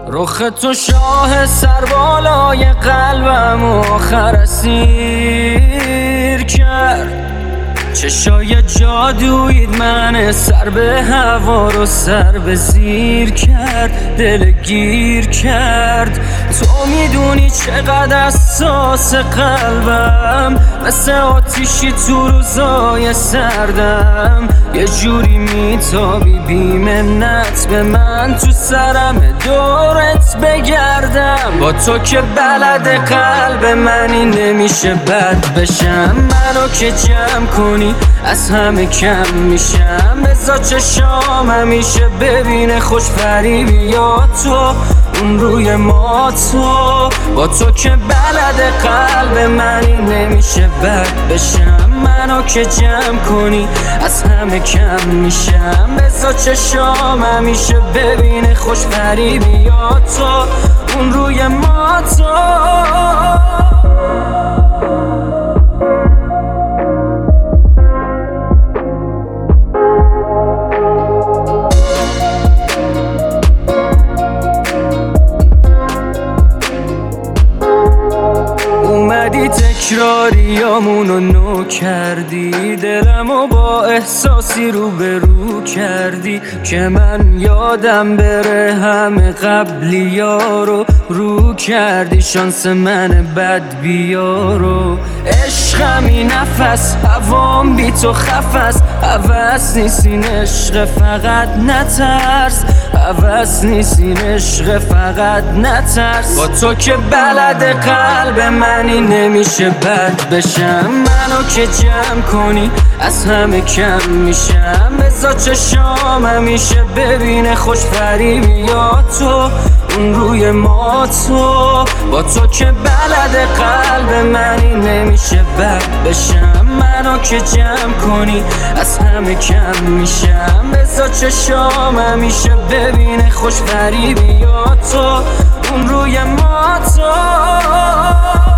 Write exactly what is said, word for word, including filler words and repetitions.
رخ تو شاه سربالای قلبم آخر اسیر کرد. چشای جادویت من سر به هوا رو سر به زیر کرد، دل گیر کرد. تو میدونی چقدر اساس قلبم، مثل آتیشی تو روزای سردم. یه جوری میتابی بی منت به من، تو سرم دورت بگردم. با تو که بلد قلب منی نمیشه بد بشم. منو که جمع کنی از همه کم میشم. بذار چشام همیشه ببینه خوش فریبی یا تو اون روی ما. تو با تو که بلد قلب منی نمیشه بد بشم. منو که جمع کنی از همه کم میشم. بذار چشام همیشه ببینه خوش فریبی یا تو اون روی ما. تو اومدی تکراریامونو نو کردی، دلمو با احساسی رو به رو کردی که من یادم بره همه قبلی ها رو رو کردی. شانس من بد بیارو عشقمی نفس هوام بی تو خفست. حوث نیستین عشق فقط نترس، حوث نیستین عشق فقط نترس. با تو که بلد قلب منی نمیشه بد بشم. منو که جمع کنی از همه کم میشم. بذار چشام همیشه ببینه خوش فریبی یا تو اون روی ما. تو با تو که بلد قلب منی نمیشه بد بشم. منو که جمع کنی از همه کم میشم. بذار چشام همیشه ببینه خوش فریبی یا تو اون روی ما. تو